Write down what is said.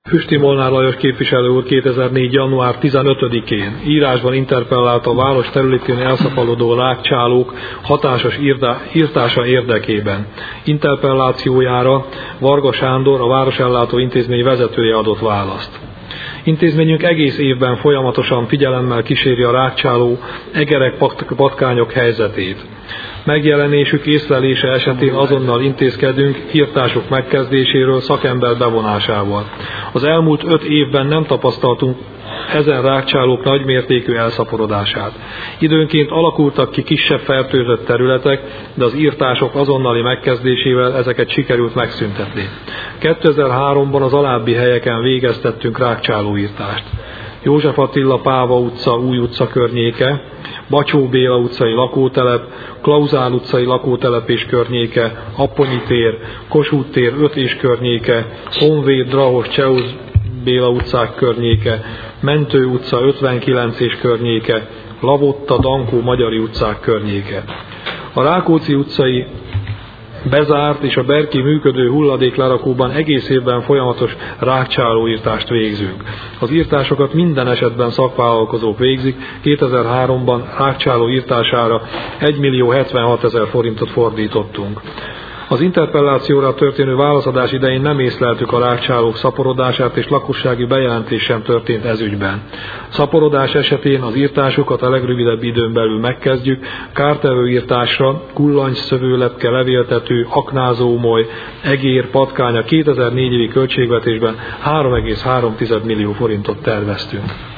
Füsti Molnár Lajos képviselő úr 2004. január 15-én írásban interpellálta a város területén elszaporodó rágcsálók hatásos írtása érdekében. Interpellációjára Varga Sándor, a Városellátó Intézmény vezetője adott választ. Intézményünk egész évben folyamatosan figyelemmel kíséri a rágcsáló egerek, patkányok helyzetét. Megjelenésük észlelése esetén azonnal intézkedünk írtások megkezdéséről szakember bevonásával. Az elmúlt 5 évben nem tapasztaltunk ezen rágcsálók nagymértékű elszaporodását. Időnként alakultak ki kisebb fertőzött területek, de az írtások azonnali megkezdésével ezeket sikerült megszüntetni. 2003-ban az alábbi helyeken végeztettünk rágcsálóírtást: József Attila Páva utca, Új utca környéke, Bacsó Béla utcai lakótelep, Klauzál utcai lakótelep és környéke, Apponyi tér, Kossuth tér 5 és környéke, Honvéd, Drahos, Csehus Béla utcák környéke, Mentő utca 59 és környéke, Lavotta, Dankó, Magyari utcák környéke. A Rákóczi utcai bezárt és a Berki működő hulladéklerakóban egész évben folyamatos rágcsálóírtást végzünk. Az írtásokat minden esetben szakvállalkozók végzik. 2003-ban rágcsáló írtására 1.076.000 forintot fordítottunk. Az interpellációra történő válaszadás idején nem észleltük a rágcsálók szaporodását, és lakossági bejelentés sem történt ez ügyben. Szaporodás esetén az írtásokat a legrövidebb időn belül megkezdjük. Kártevő írtásra kullancs, szövőlepke, levéltető, aknázómoly, egér, patkány a 2004 évi költségvetésben 3,3 millió forintot terveztünk.